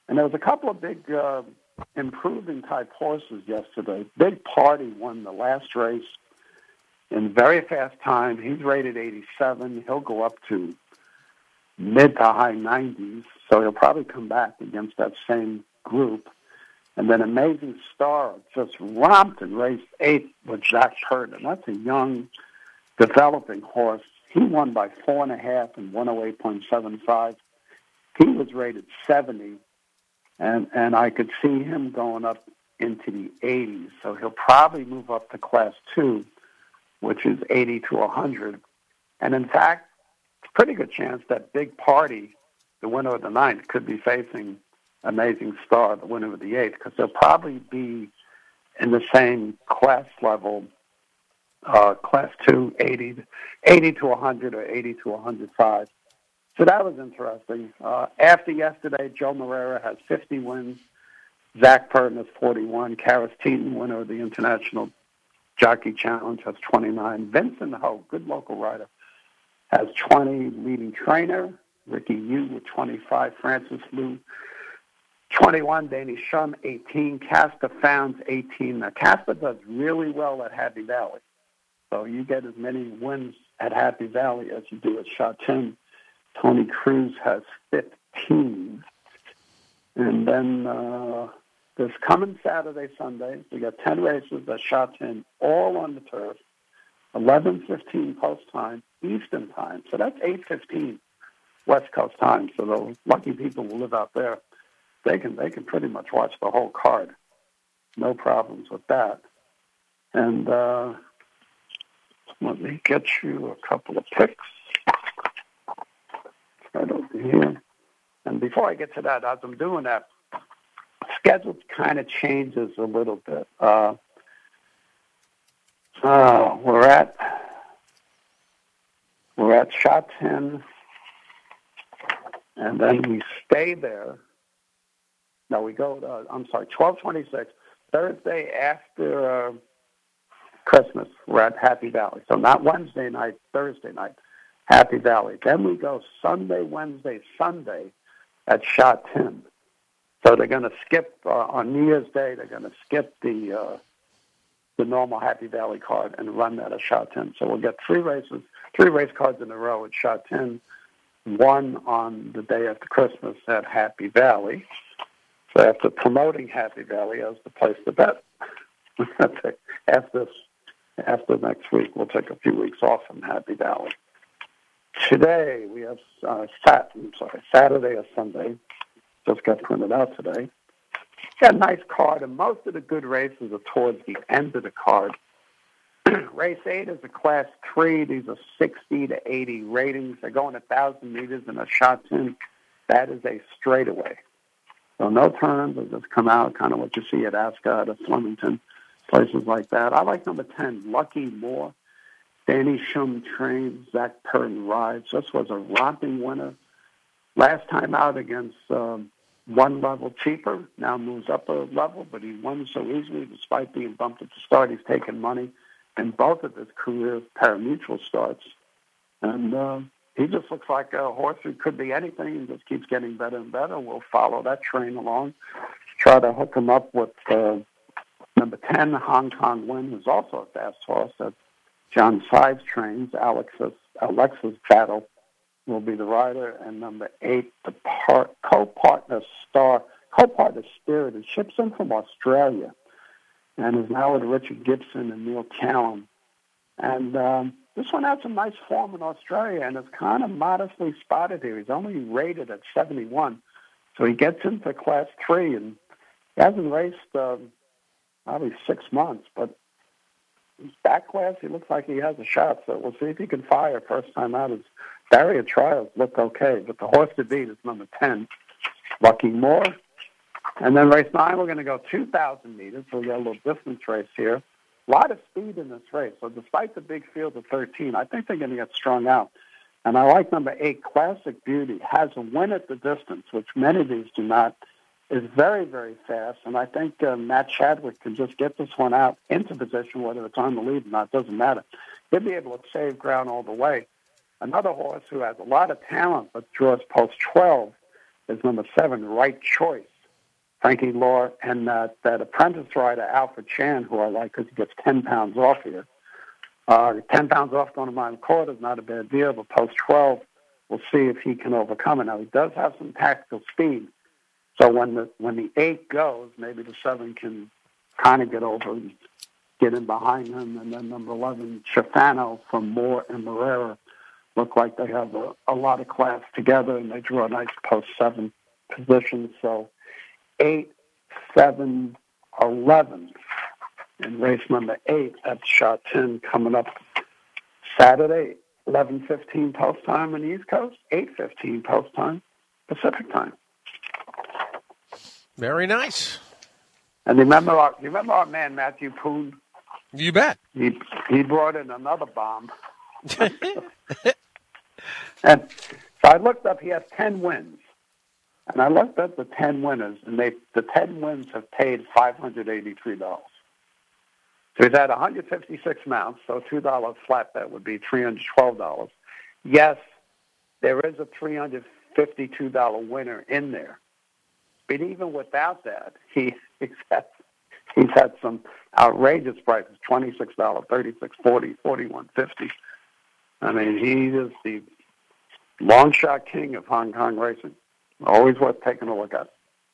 And there was a couple of big improving type horses yesterday. Big Party won the last race in very fast time. He's rated 87. He'll go up to mid to high 90s, so he'll probably come back against that same group. And then Amazing Star just romped in race 8 with Zach Purton. That's a young, developing horse. He won by 4.5 and 108.75. He was rated 70, and I could see him going up into the 80s. So he'll probably move up to Class 2, which is 80 to 100. And in fact, it's a pretty good chance that Big Party, the winner of the 9th, could be facing Amazing Star, the winner of the 8th, because they'll probably be in the same class level, Class 2, 80 to 100 or 80 to 105. So that was interesting. After yesterday, Joe Moreira has 50 wins. Zach Purton has 41. Karis Teeton, winner of the International Jockey Challenge, has 29. Vincent Ho, good local rider, has 20. Leading trainer, Ricky Yu with 25. Francis Liu, 21. Danny Shum, 18. Casper Founds, 18. Now, Casper does really well at Happy Valley. So you get as many wins at Happy Valley as you do at Shot 10. Tony Cruz has 15. And then this coming Saturday, Sunday, we got 10 races at Shot 10, all on the turf, 11:15 post time, Eastern time. So that's 8:15 West Coast time. So the lucky people who live out there, they can pretty much watch the whole card. No problems with that. And let me get you a couple of picks right over here. And before I get to that, as I'm doing that, schedule kind of changes a little bit. We're at Shot 10, and then we stay there. No, we go to, 12:26, Thursday after Christmas, we're at Happy Valley. So not Wednesday night, Thursday night, Happy Valley. Then we go Sunday, Wednesday, Sunday at Shot 10. So they're going to skip, on New Year's Day, they're going to skip the normal Happy Valley card and run that at Shot 10. So we'll get three race cards in a row at Shot 10, one on the day after Christmas at Happy Valley. So after promoting Happy Valley as the place to bet, after next week, we'll take a few weeks off from Happy Valley. Today, we have Saturday or Sunday. Just got printed out today. Got a nice card, and most of the good races are towards the end of the card. Race 8 is a Class 3. These are 60 to 80 ratings. They're going 1,000 meters in a Shot 10. That is a straightaway. So no turns. They just come out, kind of what you see at Ascot or Flemington, places like that. I like number 10, Lucky Moore. Danny Shum trains, Zach Purton rides. This was a romping winner. Last time out against one level cheaper, now moves up a level, but he won so easily despite being bumped at the start. He's taken money in both of his career pari-mutuel starts. And he just looks like a horse who could be anything. He just keeps getting better and better. We'll follow that train along, try to hook him up with number 10, Hong Kong Win, who's also a fast horse that John Sides trains. Alexis Battle will be the rider, and number 8, the co-partner Spirit, is ships in from Australia and is now with Richard Gibson and Neil Callum. And this one had some nice form in Australia, and it's kind of modestly spotted here. He's only rated at 71, so he gets into Class 3, and he hasn't raced probably 6 months, but he's back class. He looks like he has a shot, so we'll see if he can fire first time out. His barrier trials look okay, but the horse to beat is number 10, Lucky Moore. And then race 9, we're going to go 2,000 meters, so we got a little distance race here. A lot of speed in this race, so despite the big field of 13, I think they're going to get strung out. And I like number 8, Classic Beauty, has a win at the distance, which many of these do not, is very, very fast, and I think Matt Chadwick can just get this one out into position, whether it's on the lead or not, doesn't matter. He'll be able to save ground all the way. Another horse who has a lot of talent but draws post 12 is number 7, Right Choice. Frankie Law, and that apprentice rider, Alfred Chan, who I like because he gets 10 pounds off here. 10 pounds off going to my quarter is not a bad deal, but post 12, we'll see if he can overcome it. Now, he does have some tactical speed, so when the 8 goes, maybe the 7 can kind of get over and get in behind him, and then number 11, Chifano from Moore and Morera look like they have a lot of class together, and they draw a nice post 7 position. So 8, 7, 11 in race number 8 at shot 10 coming up Saturday, 11:15 post time on the East Coast, 8:15 post time Pacific time. Very nice. And remember our man Matthew Poon? You bet. He brought in another bomb. And so I looked up, he has 10 wins. And I looked up the 10 winners, and the 10 wins have paid $583. So he's had 156 mounts, so $2 flat bet would be $312. Yes, there is a $352 winner in there. But even without that, he's had some outrageous prices, $26, $36, $40, $41.50. I mean, he is the long shot king of Hong Kong racing. Always worth taking a look at.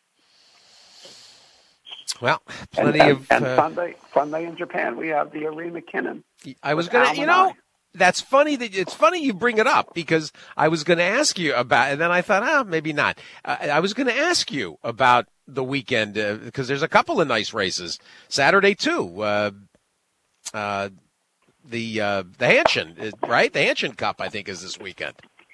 Well, plenty and of... Sunday in Japan, we have the Irene McKinnon. I was going to, that's funny it's funny you bring it up, because I was going to ask you about, and then I thought, maybe not. I was going to ask you about the weekend, because there's a couple of nice races. Saturday, too. The Hanshin, right? The Hanshin Cup, I think, is this weekend.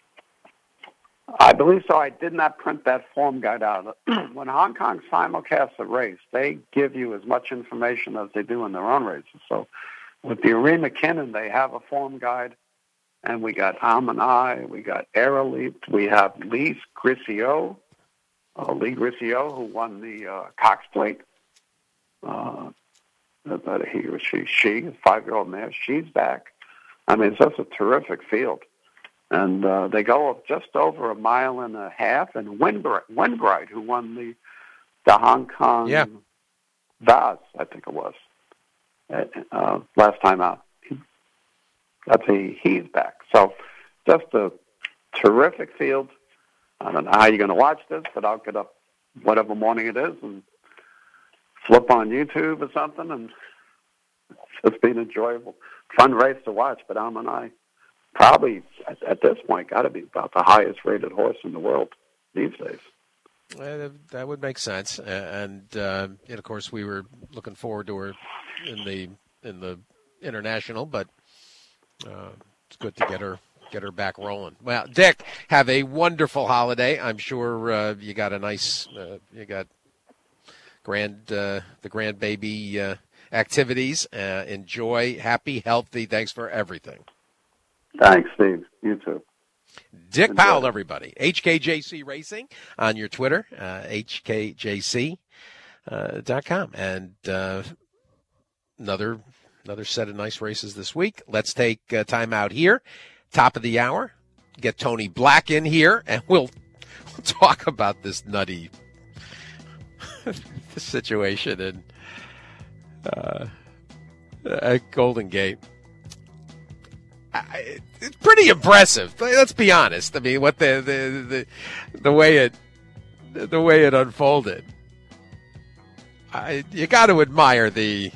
I believe so. I did not print that form guide out. When Hong Kong simulcasts a race, they give you as much information as they do in their own races. So with the Irene McKinnon, they have a form guide, and we got Almanai, we got Aeroleap, we have Lee Gricio, who won the Cox Plate. He or she, a 5-year-old mare, she's back. I mean, it's just a terrific field. And they go up just over 1.5 miles, and Winbright, who won the Hong Kong Vase, I think it was, last time out. He's back. So just a terrific field. I don't know how you're going to watch this, but I'll get up whatever morning it is and flip on YouTube or something, and it's been enjoyable, fun race to watch. But I probably at this point got to be about the highest rated horse in the world these days. That would make sense, and of course we were looking forward to her in the international, but it's good to get her back rolling. Well, Dick, have a wonderful holiday. I'm sure you got a nice the grandbaby activities. Enjoy, happy, healthy. Thanks for everything. Thanks, Steve. You too. Dick Powell, everybody. HKJC Racing on your Twitter, HKJC.com. And another set of nice races this week. Let's take time out here. Top of the hour. Get Tony Black in here, and we'll talk about this nutty situation in at Golden Gate. It's pretty impressive. Let's be honest. I mean, what the way it unfolded. You got to admire the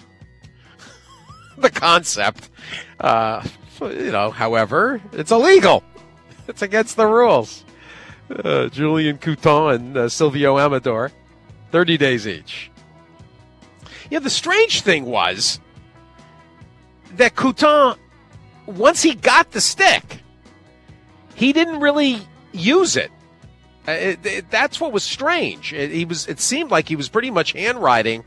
concept. However, it's illegal. It's against the rules. Julian Couton and Silvio Amador, 30 days each. Yeah, the strange thing was that Couton, once he got the stick, he didn't really use it. That's what was strange. It seemed like he was pretty much handriding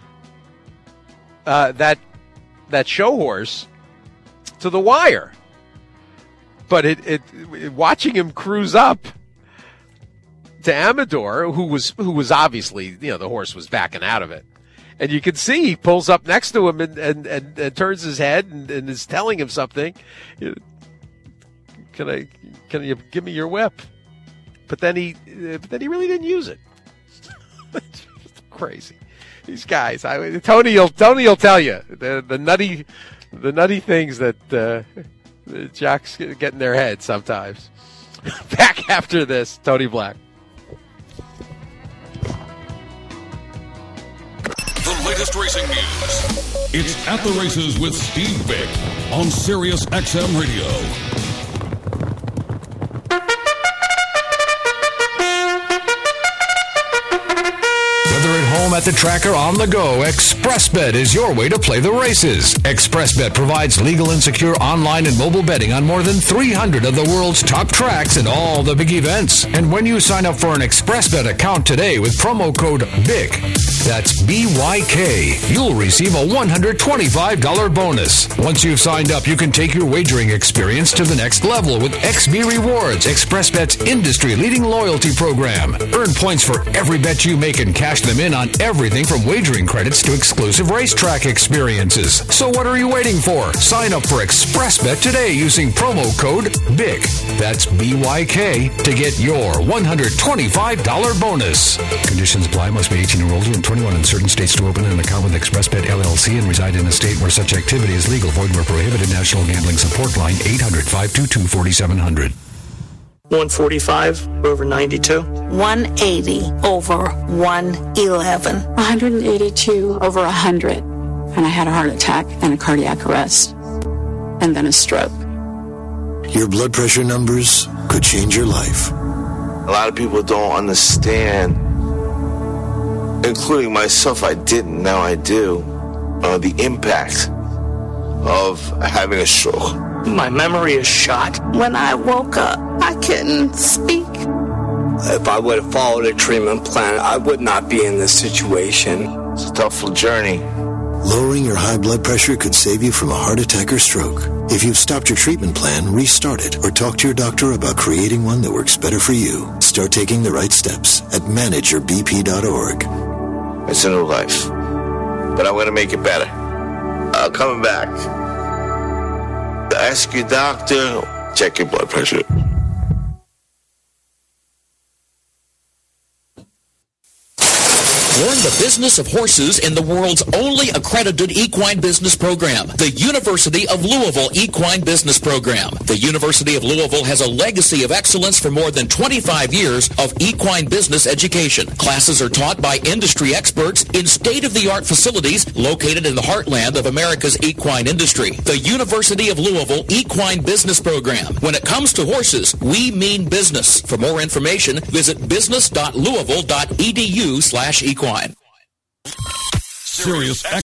that show horse to the wire. But watching him cruise up to Amador, who was obviously, the horse was backing out of it. And you can see he pulls up next to him and turns his head and is telling him something. Can you give me your whip? But then he really didn't use it. Crazy. These guys. Tony will tell you the nutty things that the jocks get in their head sometimes. Back after this, Tony Black. The latest racing news. It's At the Races with Steve Bick on Sirius XM Radio. Whether at home, at the track, or on the go, ExpressBet is your way to play the races. ExpressBet provides legal and secure online and mobile betting on more than 300 of the world's top tracks and all the big events. And when you sign up for an ExpressBet account today with promo code BIK, that's BYK, you'll receive a $125 bonus. Once you've signed up, you can take your wagering experience to the next level with XB Rewards, ExpressBet's industry-leading loyalty program. Earn points for every bet you make and cash them in on everything from wagering credits to exclusive racetrack experiences. So what are you waiting for? Sign up for ExpressBet today using promo code BIK. That's BYK to get your $125 bonus. Conditions apply. Must be 18 or older and 21 in certain states to open an account with ExpressBet LLC and reside in a state where such activity is legal, void, or prohibited. National Gambling Support Line 800-522-4700. 145 over 92. 180 over 111. 182 over 100. And I had a heart attack and a cardiac arrest. And then a stroke. Your blood pressure numbers could change your life. A lot of people don't understand, including myself, I didn't, now I do, the impact of having a stroke. My memory is shot. When I woke up, I couldn't speak. If I would have followed a treatment plan, I would not be in this situation. It's a tough journey. Lowering your high blood pressure could save you from a heart attack or stroke. If you've stopped your treatment plan, restart it or talk to your doctor about creating one that works better for you. Start taking the right steps at manageyourbp.org. It's a new life, but I'm going to make it better. Coming back. Ask your doctor, check your blood pressure. Learn the business of horses in the world's only accredited equine business program, the University of Louisville Equine Business Program. The University of Louisville has a legacy of excellence for more than 25 years of equine business education. Classes are taught by industry experts in state-of-the-art facilities located in the heartland of America's equine industry. The University of Louisville Equine Business Program. When it comes to horses, we mean business. For more information, visit business.louisville.edu/equine. Sirius